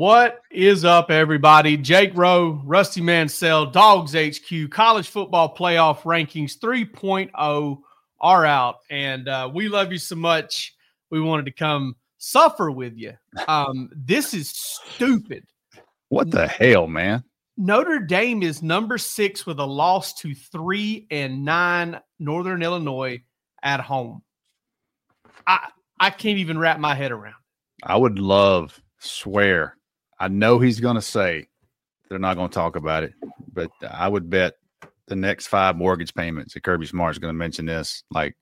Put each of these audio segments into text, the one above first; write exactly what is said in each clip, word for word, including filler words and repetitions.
What is up, everybody? Jake Rowe, Rusty Mansell, Dogs H Q, College Football Playoff Rankings three point oh are out, and uh, we love you so much. We wanted to come suffer with you. Um, this is stupid. What the hell, man? Notre Dame is number six with a loss to three and nine Northern Illinois at home. I I can't even wrap my head around. I would love, swear, I know he's going to say they're not going to talk about it, but I would bet the next five mortgage payments that Kirby Smart is going to mention this. Like,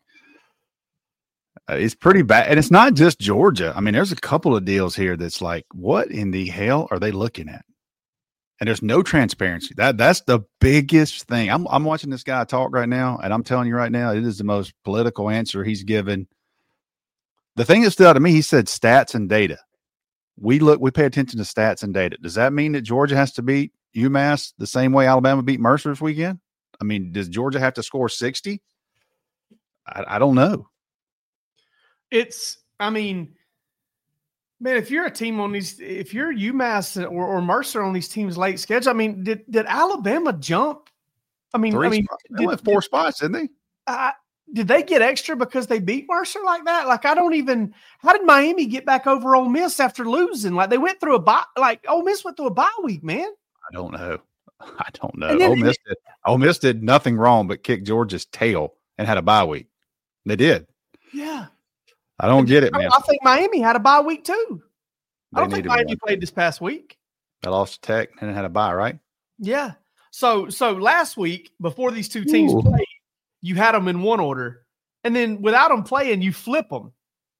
uh, it's pretty bad. And it's not just Georgia. I mean, there's a couple of deals here that's like, what in the hell are they looking at? And there's no transparency. That That's the biggest thing. I'm, I'm watching this guy talk right now, and I'm telling you right now, it is the most political answer he's given. The thing that stood out to me, he said stats and data. We look, we pay attention to stats and data. Does that mean that Georgia has to beat UMass the same way Alabama beat Mercer this weekend? I mean, does Georgia have to score sixty? I, I don't know. It's, I mean, man, if you're a team on these, if you're UMass or, or Mercer on these teams' late schedule, I mean, did did Alabama jump? I mean, Three I mean, spots. They went four did, spots, didn't they? Uh, did they get extra because they beat Mercer like that? Like, I don't even. How did Miami get back over Ole Miss after losing? Like, they went through a bye. Like, Ole Miss went through a bye week, man. I don't know. I don't know. Then, Ole Miss did. Ole Miss did nothing wrong but kick Georgia's tail and had a bye week. They did. Yeah. I don't get it, man. I think Miami had a bye week too. They I don't think Miami played this past week. They lost to Tech and had a bye, right? Yeah. So so last week, before these two teams Ooh. played, you had them in one order. And then without them playing, you flip them.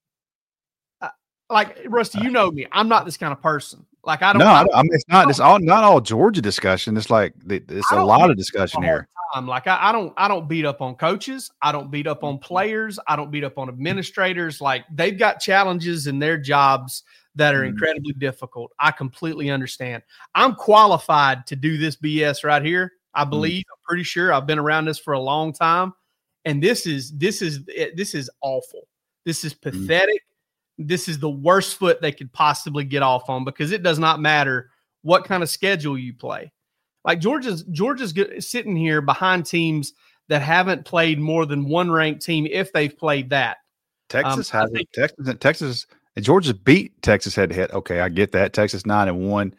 Uh, like, Rusty, you know me. I'm not this kind of person. Like, I don't. No, I, I mean, it's not. It's all not all Georgia discussion. It's like it's a lot of discussion here. Time. Like, I, I don't. I don't beat up on coaches. I don't beat up on players. I don't beat up on administrators. Like, they've got challenges in their jobs that are incredibly difficult. I completely understand. I'm qualified to do this B S right here. I believe. Mm. I'm pretty sure. I've been around this for a long time. And this is this is this is awful. This is pathetic. Mm. This is the worst foot they could possibly get off on, because it does not matter what kind of schedule you play. Like, Georgia's Georgia's sitting here behind teams that haven't played more than one ranked team if they've played that. Texas um, has it. Texas Texas and Georgia beat Texas head to head. Okay, I get that. Texas nine and one.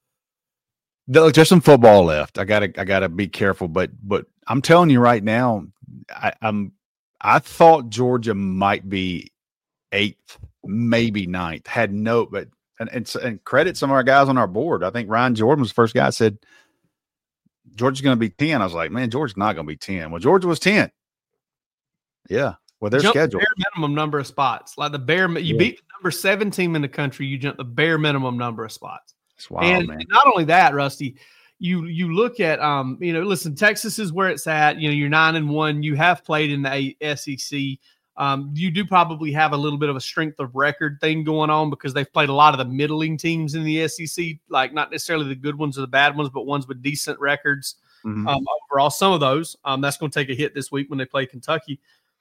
Look, there's some football left. I gotta I gotta be careful, but but I'm telling you right now. I, I'm. I thought Georgia might be eighth, maybe ninth. Had no, but and, and and credit some of our guys on our board. I think Ryan Jordan was the first guy that said Georgia's going to be ten. I was like, man, Georgia's not going to be ten. Well, Georgia was ten. Yeah, well, their jump schedule. The bare minimum number of spots, like the bare. You yeah. beat the number seven team in the country. You jump the bare minimum number of spots. That's wild, and, man. and not only that, Rusty. You you look at um you know listen, Texas is where it's at. You know, you're nine and one. You have played in the S E C. Um, you do probably have a little bit of a strength of record thing going on, because they've played a lot of the middling teams in the S E C, like not necessarily the good ones or the bad ones, but ones with decent records. Mm-hmm. Um, overall, some of those. Um, that's going to take a hit this week when they play Kentucky.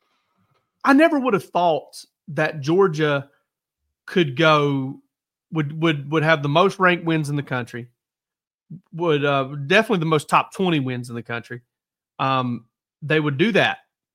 I never would have thought that Georgia could go would would would have the most ranked wins in the country. Would uh, definitely the most top twenty wins in the country. Um, they would do that.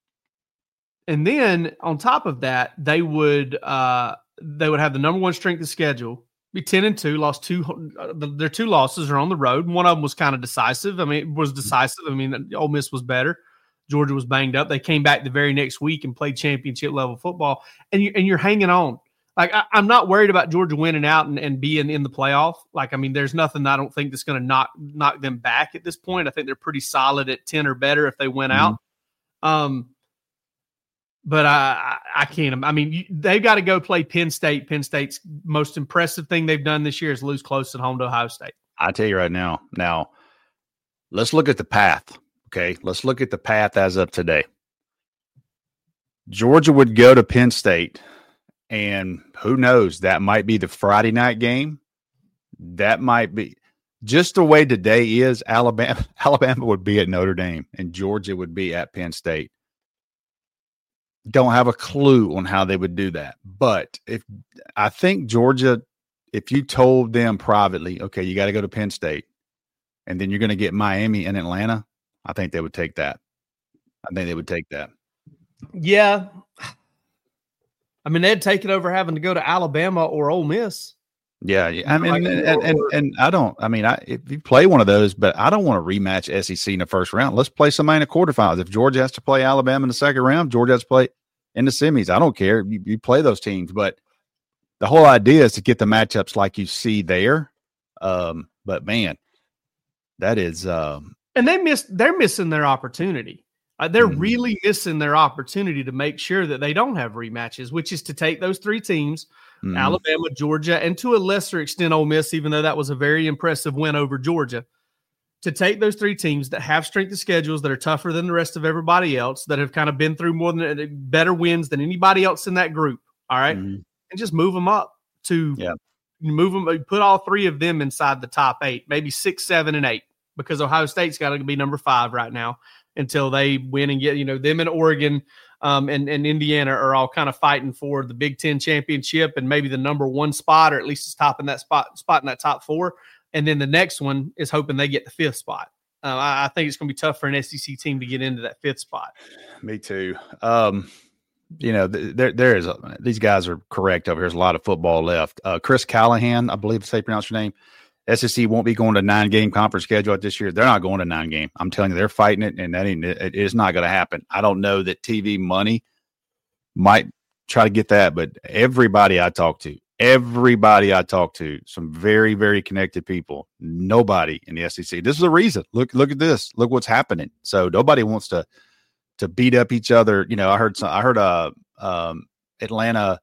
And then on top of that, they would uh, they would have the number one strength of schedule, be ten and two, lost two. Uh, their two losses are on the road. One of them was kind of decisive. I mean, it was decisive. I mean, Ole Miss was better. Georgia was banged up. They came back the very next week and played championship level football. And you and you're hanging on. Like, I, I'm not worried about Georgia winning out and, and being in the playoff. Like, I mean, there's nothing I don't think that's going to knock knock them back at this point. I think they're pretty solid at ten or better if they win mm-hmm. out. Um, but I, I, I can't. I mean, you, they've got to go play Penn State. Penn State's most impressive thing they've done this year is lose close at home to Ohio State. I tell you right now. Now, let's look at the path. Okay, let's look at the path as of today. Georgia would go to Penn State. And who knows, that might be the Friday night game. That might be just the way today is. Alabama, Alabama would be at Notre Dame and Georgia would be at Penn State. Don't have a clue on how they would do that. But if I think Georgia if you told them privately, okay, you got to go to Penn State, and then you're going to get Miami and Atlanta, I think they would take that. I think they would take that. Yeah. I mean, they'd take it over having to go to Alabama or Ole Miss. Yeah, yeah. I mean, and, and, and and I don't. I mean, I if you play one of those, but I don't want to rematch S E C in the first round. Let's play somebody in the quarterfinals. If Georgia has to play Alabama in the second round, Georgia has to play in the semis. I don't care. You, you play those teams, but the whole idea is to get the matchups like you see there. Um, but man, that is. Um, and they missed. They're missing their opportunity. Uh, they're mm-hmm. really missing their opportunity to make sure that they don't have rematches, which is to take those three teams. Mm-hmm. Alabama, Georgia, and to a lesser extent, Ole Miss, even though that was a very impressive win over Georgia, to take those three teams that have strength of schedules that are tougher than the rest of everybody else, that have kind of been through more than better wins than anybody else in that group. All right. Mm-hmm. And just move them up to yeah. move them, put all three of them inside the top eight, maybe six, seven, and eight, because Ohio State's got to be number five right now until they win and get, you know, them in Oregon. Um, and, and Indiana are all kind of fighting for the Big Ten championship and maybe the number one spot, or at least it's top in that spot, spot in that top four. And then the next one is hoping they get the fifth spot. Uh, I, I think it's going to be tough for an S E C team to get into that fifth spot. Me too. Um, you know, th- there there is a, these guys are correct over here. There's a lot of football left. Uh, Chris Callahan, I believe, if I pronounce your name. S E C won't be going to nine game conference schedule this year. They're not going to nine game. I'm telling you, they're fighting it, and that ain't it, it is not going to happen. I don't know that T V money might try to get that, but everybody I talk to, everybody I talk to, some very, very connected people, nobody in the S E C. This is the reason. Look, look at this. Look what's happening. So nobody wants to to beat up each other. You know, I heard some. I heard uh um Atlanta.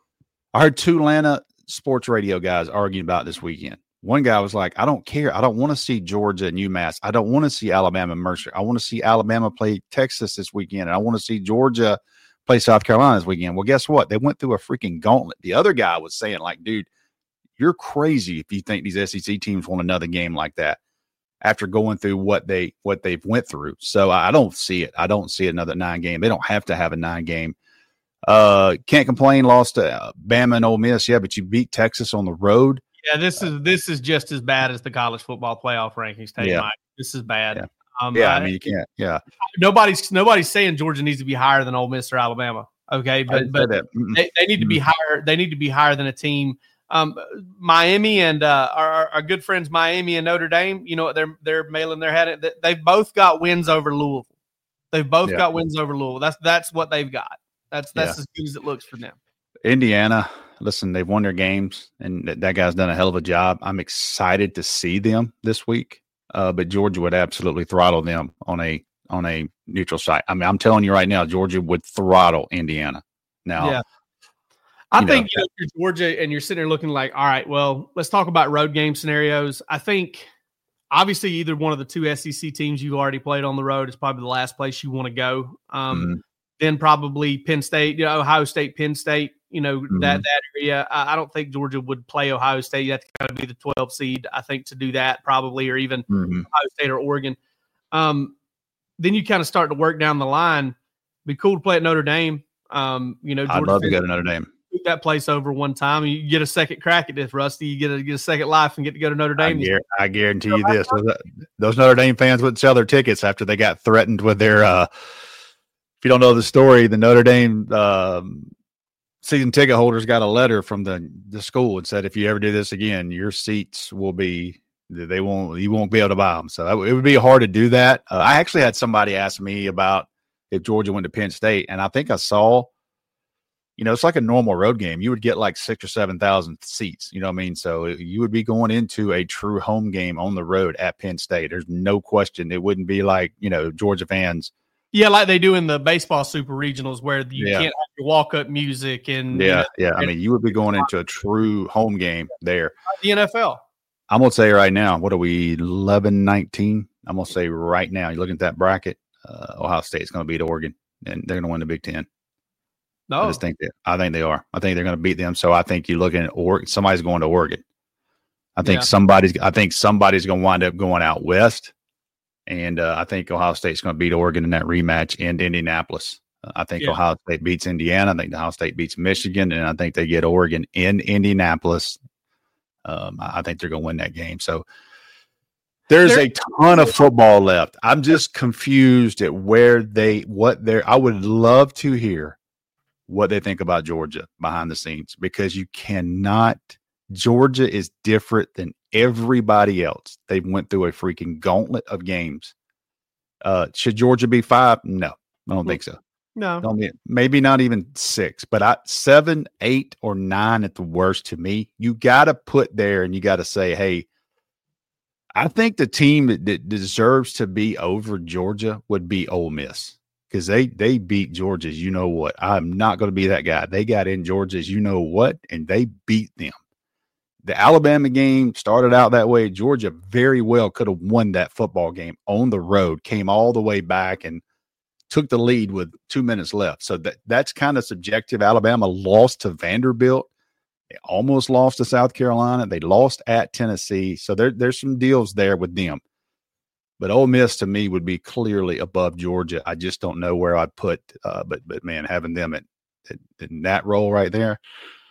I heard two Atlanta sports radio guys arguing about this weekend. One guy was like, I don't care. I don't want to see Georgia and UMass. I don't want to see Alabama and Mercer. I want to see Alabama play Texas this weekend. And I want to see Georgia play South Carolina this weekend. Well, guess what? They went through a freaking gauntlet. The other guy was saying, like, dude, you're crazy if you think these S E C teams want another game like that after going through what they what they've went through. So I don't see it. I don't see another nine game. They don't have to have a nine game. Uh, can't complain. Lost to uh, Bama and Ole Miss. Yeah, but you beat Texas on the road. Yeah, this is this is just as bad as the college football playoff rankings. Take yeah. Mike. This is bad. Yeah, um, yeah I mean you can't. Yeah, nobody's nobody's saying Georgia needs to be higher than Ole Miss or Alabama. Okay, but but they, they need to be higher. They need to be higher than a team. Um, Miami and uh, our, our good friends Miami and Notre Dame. You know what they're they're mailing their hat at. They've both got wins over Louisville. They've both yeah. got wins over Louisville. That's that's what they've got. That's that's yeah. as good as it looks for them. Indiana. Listen, they've won their games, and that, that guy's done a hell of a job. I'm excited to see them this week, uh, but Georgia would absolutely throttle them on a on a neutral site. I mean, I'm telling you right now, Georgia would throttle Indiana. Now, yeah, I you think know, you know, if you're Georgia and you're sitting there looking like, all right, well, let's talk about road game scenarios. I think obviously either one of the two S E C teams you've already played on the road is probably the last place you want to go. Um, mm-hmm. Then probably Penn State, you know, Ohio State, Penn State. You know, mm-hmm. that that area. I, I don't think Georgia would play Ohio State. You have to kind of be the twelve seed, I think, to do that probably, or even mm-hmm. Ohio State or Oregon. Um, then you kind of start to work down the line. Be cool to play at Notre Dame. Um, you know, Georgia I'd love to go to Notre Dame. Took that place over one time. You get a second crack at this, Rusty. You get a get a second life and get to go to Notre Dame. I, guar- I guarantee you this: those, those Notre Dame fans wouldn't sell their tickets after they got threatened with their. Uh, if you don't know the story, the Notre Dame. Um, season ticket holders got a letter from the, the school and said, if you ever do this again, your seats will be, they won't, you won't be able to buy them. So that, it would be hard to do that. Uh, I actually had somebody ask me about if Georgia went to Penn State. And I think I saw, you know, it's like a normal road game. You would get like six or seven thousand seats, you know what I mean? So you would be going into a true home game on the road at Penn State. There's no question. It wouldn't be like, you know, Georgia fans. Yeah, like they do in the baseball super regionals where you yeah. can't have your walk-up music. and Yeah, you know, yeah. I mean, you would be going into a true home game there. The N F L. I'm going to say right now, what are we, eleven nineteen? I'm going to say right now, you're looking at that bracket, uh, Ohio State's going to beat Oregon, and they're going to win the Big Ten. No. I just think that, I think they are. I think they're going to beat them. So I think you're looking at Oregon. Somebody's going to Oregon. I think yeah. somebody's, I think somebody's going to wind up going out west. And uh, I think Ohio State's going to beat Oregon in that rematch in Indianapolis. Uh, I think yeah. Ohio State beats Indiana. I think Ohio State beats Michigan. And I think they get Oregon in Indianapolis. Um, I think they're going to win that game. So there's a ton of football left. I'm just confused at where they, what they're, I would love to hear what they think about Georgia behind the scenes, because you cannot, Georgia is different than everybody else. They went through a freaking gauntlet of games. Uh, should Georgia be five? No, I don't think so. No, don't be, maybe not even six, but I, seven, eight, or nine at the worst to me. You got to put there and you got to say, hey, I think the team that, that deserves to be over Georgia would be Ole Miss, because they they beat Georgia's you know what. I'm not going to be that guy. They got in Georgia's you know what, and they beat them. The Alabama game started out that way. Georgia very well could have won that football game on the road, came all the way back and took the lead with two minutes left. So that that's kind of subjective. Alabama lost to Vanderbilt. They almost lost to South Carolina. They lost at Tennessee. So there, there's some deals there with them. But Ole Miss to me would be clearly above Georgia. I just don't know where I'd put. Uh, but but man, having them at, at in that role right there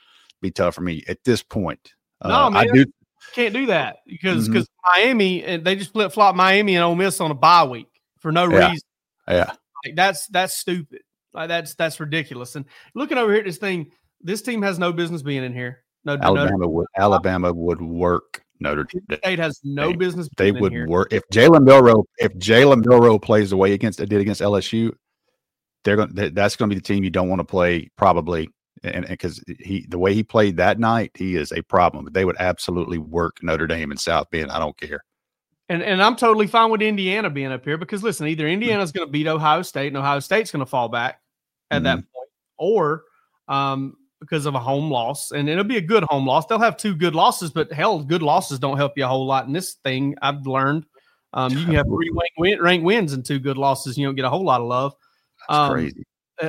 be tough for me at this point. Uh, no, man, I do can't do that because because mm-hmm. Miami, and they just flip flop Miami and Ole Miss on a bye week for no yeah. reason. Yeah, like that's that's stupid. Like that's that's ridiculous. And looking over here at this thing, this team has no business being in here. No, Alabama no, would Alabama would work Notre Dame. State has no they, business. They being would in here. work if Jalen Milroe. If Jalen Milroe plays the way against did against L S U, they're going. That's going to be the team you don't want to play probably. And because he, the way he played that night, he is a problem. But they would absolutely work Notre Dame and South Bend. I don't care. And and I'm totally fine with Indiana being up here because listen, either Indiana's going to beat Ohio State and Ohio State's going to fall back at mm-hmm. that point, or um, because of a home loss, and it'll be a good home loss. They'll have two good losses, but hell, good losses don't help you a whole lot in this thing. I've learned um, you can have three ranked, ranked wins and two good losses, and you don't get a whole lot of love. That's um, crazy.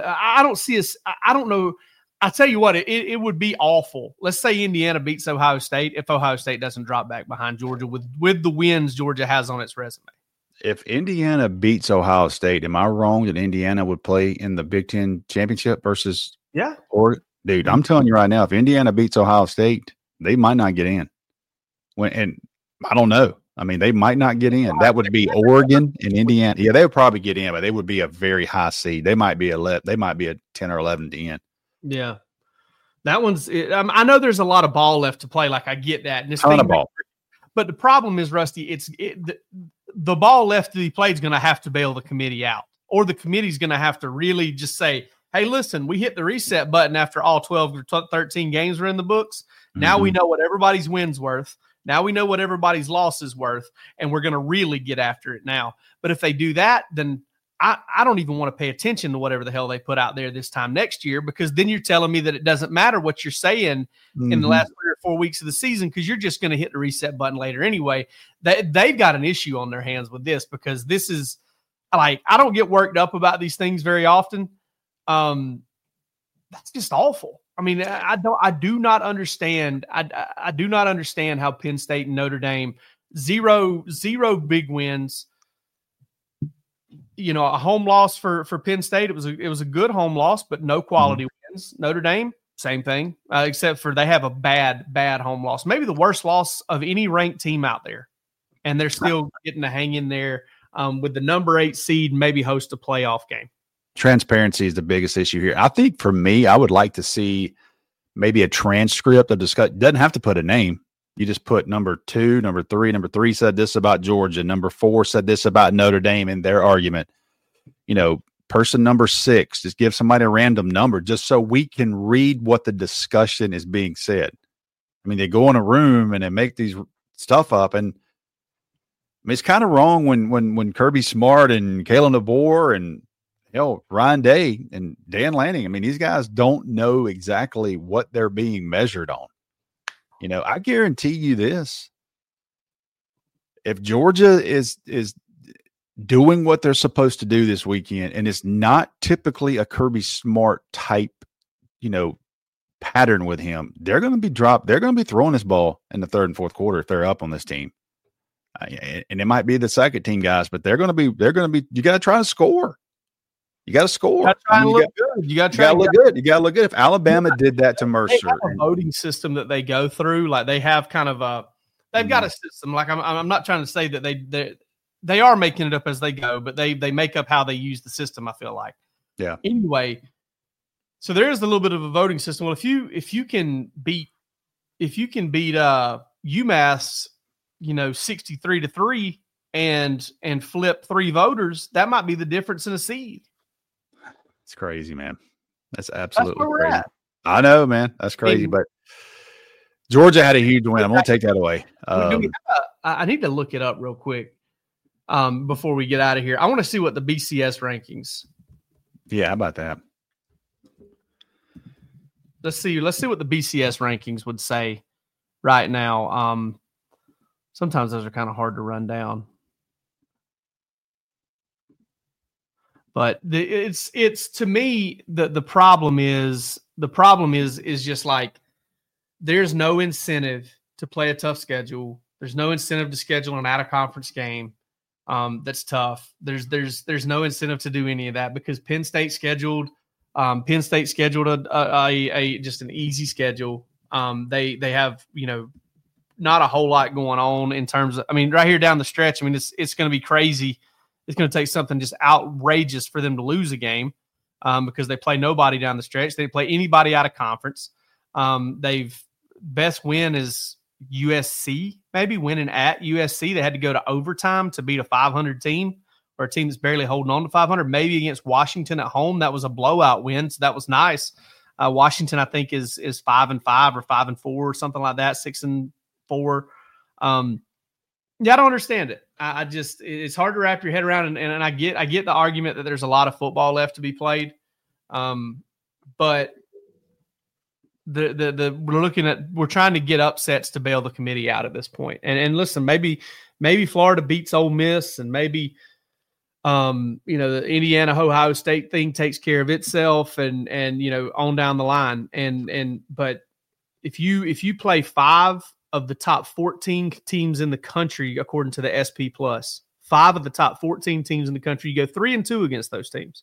I don't see us. I don't know. I tell you what, it, it would be awful. Let's say Indiana beats Ohio State if Ohio State doesn't drop back behind Georgia with, with the wins Georgia has on its resume. If Indiana beats Ohio State, am I wrong that Indiana would play in the Big Ten championship versus yeah? Or dude, I'm telling you right now, if Indiana beats Ohio State, they might not get in. When and I don't know. I mean, they might not get in. That would be Oregon and Indiana. Yeah, they would probably get in, but they would be a very high seed. They might be a they might be a ten or eleven to in. Yeah, that one's. Um, I know there's a lot of ball left to play. Like I get that, and this ton thing, of ball. But the problem is, Rusty, it's it, the, the ball left to be played is going to have to bail the committee out, or the committee's going to have to really just say, "Hey, listen, we hit the reset button after all twelve or thirteen games were in the books. Now mm-hmm. we know what everybody's win's worth. Now we know what everybody's loss is worth, and we're going to really get after it now." But if they do that, then I, I don't even want to pay attention to whatever the hell they put out there this time next year, because then you're telling me that it doesn't matter what you're saying mm-hmm. in the last three or four weeks of the season, because you're just going to hit the reset button later anyway. They, they've got an issue on their hands with this, because this is like, I don't get worked up about these things very often. Um, that's just awful. I mean, I don't, I do not understand. I, I do not understand how Penn State and Notre Dame, zero, zero big wins. You know, a home loss for, for Penn State. It was a, it was a good home loss, but no quality mm-hmm. wins. Notre Dame, same thing, uh, except for they have a bad, bad home loss. Maybe the worst loss of any ranked team out there. And they're still getting to hang in there um, with the number eight seed and maybe host a playoff game. Transparency is the biggest issue here. I think for me, I would like to see maybe a transcript of discuss. Doesn't have to put a name. You just put number two, number three, number three said this about Georgia. Number four said this about Notre Dame in their argument. You know, person number six, just give somebody a random number just so we can read what the discussion is being said. I mean, they go in a room and they make these stuff up. And I mean, it's kind of wrong when, when, when Kirby Smart and Kalen DeBoer and, hell, Ryan Day and Dan Lanning, I mean, these guys don't know exactly what they're being measured on. You know, I guarantee you this. If Georgia is is doing what they're supposed to do this weekend, and it's not typically a Kirby Smart type, you know, pattern with him, they're going to be dropped. They're going to be throwing this ball in the third and fourth quarter if they're up on this team. Uh, and it might be the second team guys, but they're going to be, they're going to be, you got to try to score. You got to score. You got to try I mean, and you look got, good. You got to You got to look good. You got to look good. If Alabama did that to Mercer, they have a voting system that they go through. Like they have kind of a, they've mm-hmm. got a system. Like I'm, I'm not trying to say that they, they, they are making it up as they go, but they, they make up how they use the system. I feel like. Yeah. Anyway, so there is a little bit of a voting system. Well, if you, if you can beat, if you can beat uh, UMass, you know, sixty-three to three and, and flip three voters, that might be the difference in a seed. It's crazy, man. That's absolutely That's where we're crazy. at. I know, man. That's crazy, And, but Georgia had a huge win. I'm going to take that away. Um, we have a, I need to look it up real quick um, before we get out of here. I want to see what the B C S rankings. Yeah, how about that? Let's see. Let's see what the B C S rankings would say right now. Um, sometimes those are kind of hard to run down. But the, it's it's to me the the problem is the problem is is just like there's no incentive to play a tough schedule. There's no incentive to schedule an out of conference game um, that's tough. There's there's there's no incentive to do any of that because Penn State scheduled um, Penn State scheduled a, a, a, a just an easy schedule. Um, they they have you know not a whole lot going on in terms of I mean right here down the stretch. I mean it's it's going to be crazy. It's going to take something just outrageous for them to lose a game um, because they play nobody down the stretch. They play anybody out of conference. Um, they've best win is U S C, maybe winning at U S C. They had to go to overtime to beat a five hundred team or a team that's barely holding on to five hundred. Maybe against Washington at home, that was a blowout win, so that was nice. Uh, Washington, I think, is is five and five or five and four or something like that, six and four. Um, Yeah, I don't understand it. I, I just it's hard to wrap your head around, and, and, and I get I get the argument that there's a lot of football left to be played, um, but the the the we're looking at we're trying to get upsets to bail the committee out at this point. And and listen, maybe maybe Florida beats Ole Miss, and maybe um you know the Indiana Ohio State thing takes care of itself, and and you know on down the line, and and but if you if you play five of the top fourteen teams in the country, according to the S P Plus, five of the top fourteen teams in the country, you go three and two against those teams.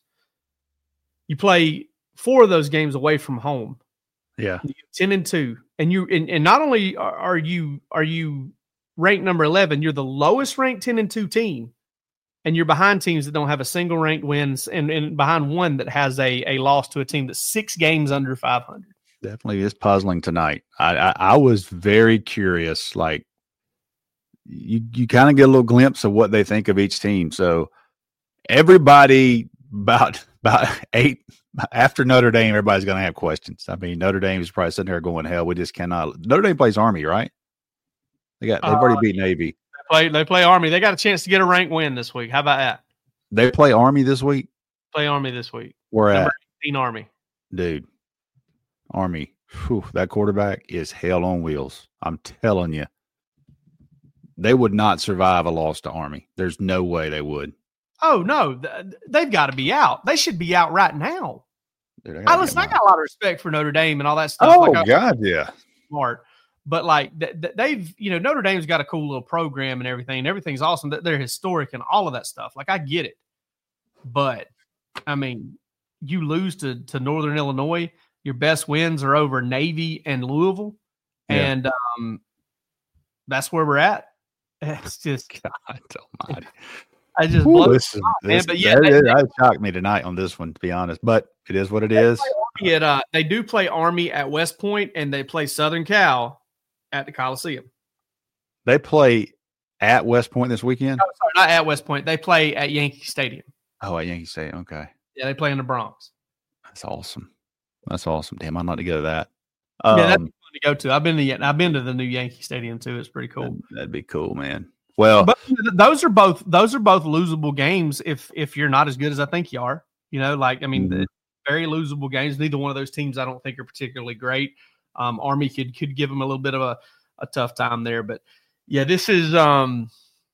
You play four of those games away from home. Yeah. ten and two. And you, and, and not only are, are you, are you ranked number eleven, you're the lowest ranked ten and two team. And you're behind teams that don't have a single ranked wins and, and behind one that has a, a loss to a team that's six games under five hundred. Definitely is puzzling tonight. I, I, I was very curious. Like you, you kind of get a little glimpse of what they think of each team. So everybody about about eight after Notre Dame, everybody's going to have questions. I mean, Notre Dame is probably sitting there going, "Hell, we just cannot." Notre Dame plays Army, right? They got they've uh, already beat Navy. They play they play Army. They got a chance to get a ranked win this week. How about that? They play Army this week. Play Army this week. Where at? eighteen Army, dude. Army, whew, that quarterback is hell on wheels. I'm telling you, they would not survive a loss to Army. There's no way they would. Oh no, they've got to be out. They should be out right now. Dude, I, I listen. I got a lot of respect for Notre Dame and all that stuff. Oh like God, yeah, smart. But like they've, you know, Notre Dame's got a cool little program and everything. And everything's awesome. They're historic and all of that stuff. Like I get it, but I mean, you lose to to Northern Illinois. Your best wins are over Navy and Louisville, yeah. and um, that's where we're at. It's just God almighty. I just Ooh, blow this, it is, off, man. this, But yeah, that, they, that shocked me tonight on this one, to be honest. But it is what it they is. Play at, uh, they do play Army at West Point, and they play Southern Cal at the Coliseum. They play at West Point this weekend. No, sorry, not at West Point. They play at Yankee Stadium. Oh, at Yankee Stadium. Okay. Yeah, they play in the Bronx. That's awesome. That's awesome. Damn, I'd like to go to that. Um, yeah, that'd um, be fun to go to. I've been to I've been to the new Yankee Stadium too. It's pretty cool. That'd, that'd be cool, man. Well, but those are both those are both losable games if if you're not as good as I think you are. You know, like I mean, mm-hmm. the very losable games. Neither one of those teams I don't think are particularly great. Um, Army could could give them a little bit of a, a tough time there, but yeah, this is. Um,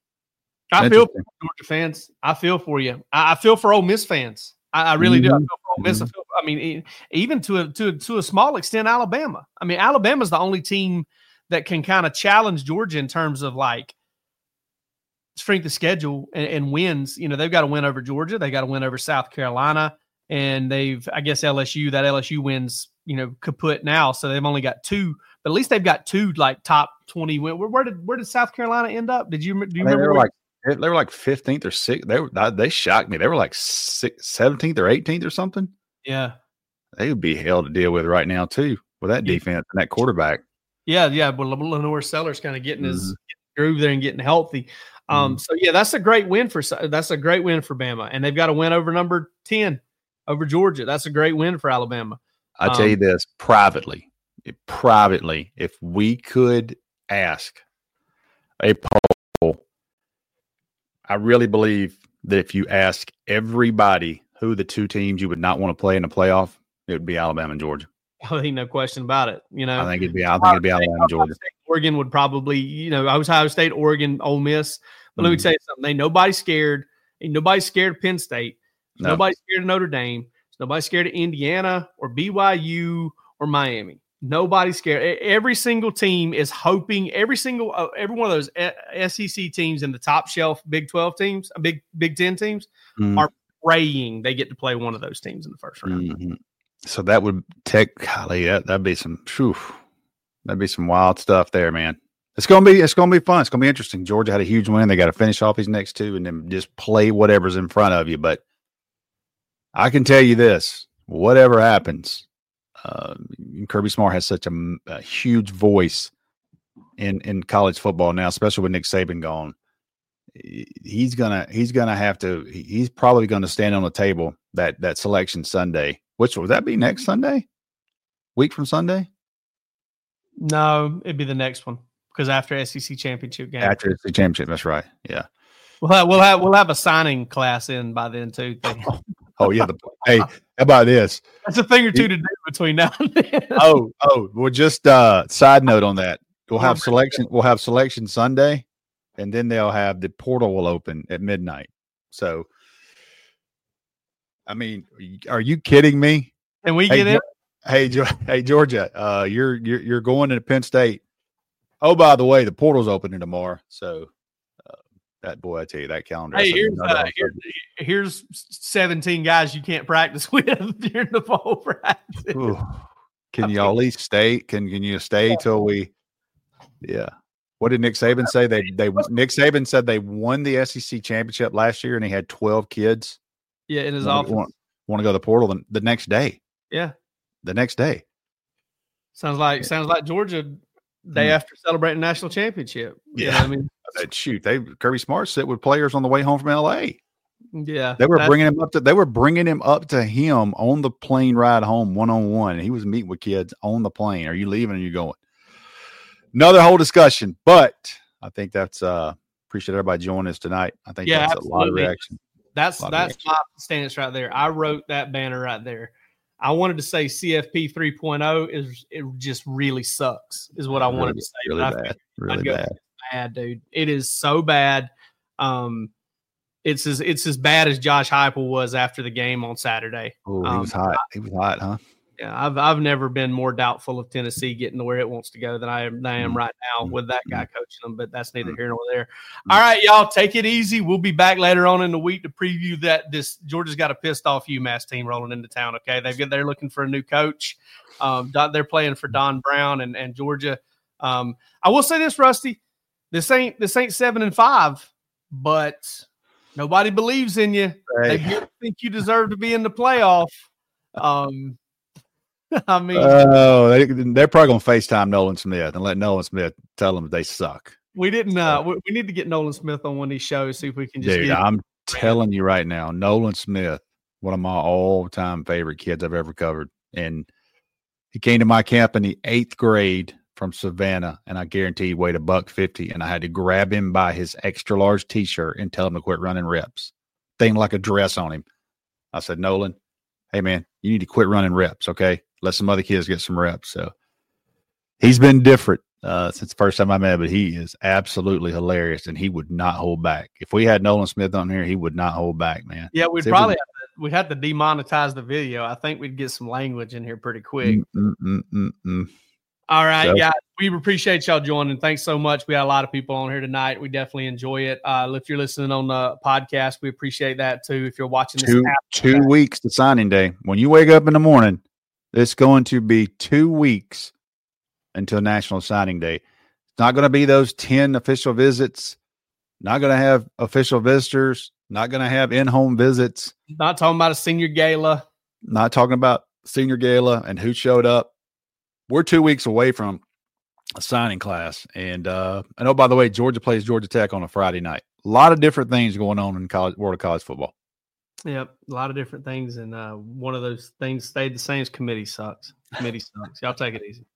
I feel for Georgia fans. I feel for you. I, I feel for Ole Miss fans. I, I really mm-hmm. do. I feel for Ole Miss. Mm-hmm. I, feel, I mean, even to a to a, to a small extent, Alabama. I mean, Alabama's the only team that can kind of challenge Georgia in terms of like strength of schedule and, and wins. You know, they've got to win over Georgia. They got to win over South Carolina. and they've, I guess L S U, that L S U wins, you know, kaput now. So they've only got two, but at least they've got two like top twenty win. Where, where did where did South Carolina end up? Did you do you I mean, remember? they were where- like they were like fifteenth or sixth. They were they shocked me. They were like six, seventeenth or eighteenth or something. Yeah, they would be hell to deal with right now too with that Yeah. defense and that quarterback. Yeah, yeah. But Lenore Sellers kind of getting his Mhm. groove there and getting healthy. Um, Mhm. so yeah, that's a great win for that's a great win for Bama, and they've got a win over number ten over Georgia. That's a great win for Alabama. I tell Um, you this privately, privately, if we could ask a poll, I really believe that if you ask everybody who the two teams you would not want to play in the playoff, it would be Alabama and Georgia. I think no question about it. You know, I think it'd be. I think it'd be Alabama and Georgia. State, Oregon would probably, you know, Ohio State, Oregon, Ole Miss. But let me Mhm. tell you something. Ain't nobody scared. Ain't nobody scared of Penn State. No. Nobody scared of Notre Dame. Nobody scared of Indiana or B Y U or Miami. Nobody scared. E- Every single team is hoping. Every single, uh, every one of those E- S E C teams in the top shelf Big twelve teams, uh, Big Big Ten teams, Mhm. are praying they get to play one of those teams in the first round. Mhm. So that would take. Golly, that that'd be some. Whew, that'd be some wild stuff there, man. It's gonna be. It's gonna be fun. It's gonna be interesting. Georgia had a huge win. They got to finish off these next two, and then just play whatever's in front of you. But I can tell you this: whatever happens, uh, Kirby Smart has such a, a huge voice in in college football now, especially with Nick Saban gone. He's gonna he's gonna have to. He's probably gonna stand on the table that that selection Sunday. Which would that be next Sunday? Week from Sunday? No, it'd be the next one because after S E C championship game, After the championship. That's right. Yeah. we'll have, we'll have we'll have a signing class in by then too. Oh yeah. The, hey, how about this? That's a thing or two to do between now and then. Oh, oh, well, just uh side note on that. We'll have selection, we'll have selection Sunday, and then they'll have the portal will open at midnight. So I mean, are you kidding me? Can we Hey, get in? Hey, Ge- hey, Georgia, uh, you're you're you're going to Penn State. Oh, by the way, the portal's opening tomorrow. So uh, that boy, I tell you, that calendar. Hey, that's here's another uh, one. here, here's seventeen guys you can't practice with during the fall practice. Ooh. Can you at least stay? Can can you stay till we? Yeah. What did Nick Saban say? They they Nick Saban said they won the S E C championship last year, and he had twelve kids. Yeah, in his want, office. Want, want to go to the portal the, the next day. Yeah, The next day. sounds like sounds like Georgia day Mm. after celebrating national championship. You know Yeah. what I mean, I said, shoot, they Kirby Smart sit with players on the way home from L A. yeah, They were that's- bringing him up to. They were bringing him up to him on the plane ride home, one on one. He was meeting with kids on the plane. Are you leaving? Or are you going? Another whole discussion, but I think that's. uh Appreciate everybody joining us tonight. I think Yeah, that's a lot of absolutely. reaction. That's Lot of that's reaction. my stance right there. I wrote that banner right there. I wanted to say C F P three point oh is it just really sucks is what I wanted Really- to say. Really but I bad. figured Really I'd go bad. bad, dude. It is so bad. Um, it's as it's as bad as Josh Heupel was after the game on Saturday. Oh, he Um, was hot. He was hot, huh? Yeah, I've I've never been more doubtful of Tennessee getting to where it wants to go than I am, than I am Mm. right now Mm. with that guy Mm. coaching them. But that's neither Mm. here nor there. Mm. All right, y'all, take it easy. We'll be back later on in the week to preview that. This Georgia's got a pissed off UMass team rolling into town. Okay, they've got they're looking for a new coach. Um, Don- they're playing for Don Brown and and Georgia. Um, I will say this, Rusty, this ain't this ain't seven and five, but nobody believes in you. They Hey. really think you deserve to be in the playoff. Um, I mean, Oh, they, they're probably going to FaceTime Nolan Smith and let Nolan Smith tell them they suck. we didn't. Uh, we, we need to get Nolan Smith on one of these shows. See if we can just Dude, get. I'm telling you right now, Nolan Smith, one of my all-time favorite kids I've ever covered. And he came to my camp in the eighth grade from Savannah, and I guarantee he weighed a buck fifty, and I had to grab him by his extra large T-shirt and tell him to quit running reps. Thing like a dress on him. I said, Nolan, hey, man, you need to quit running reps, okay? Let some other kids get some reps. So he's been different uh, since the first time I met him, but he is absolutely hilarious, and he would not hold back. If we had Nolan Smith on here, he would not hold back, man. Yeah, we'd See, probably we- have to, we'd have to demonetize the video. I think we'd get some language in here pretty quick. Mm, mm, mm, mm, mm. All right, so, guys. We appreciate y'all joining. Thanks so much. We had a lot of people on here tonight. We definitely enjoy it. Uh, if you're listening on the podcast, we appreciate that too. If you're watching this, two, two weeks to signing day. When you wake up in the morning, it's going to be two weeks until National Signing Day. It's not going to be those ten official visits. Not going to have official visitors. Not going to have in-home visits. Not talking about a senior gala. Not talking about senior gala and who showed up. We're two weeks away from a signing class. And uh, and oh, by the way, Georgia plays Georgia Tech on a Friday night. A lot of different things going on in college, world of college football. Yep, a lot of different things. And uh, one of those things stayed the same as committee sucks. Committee sucks. Y'all take it easy.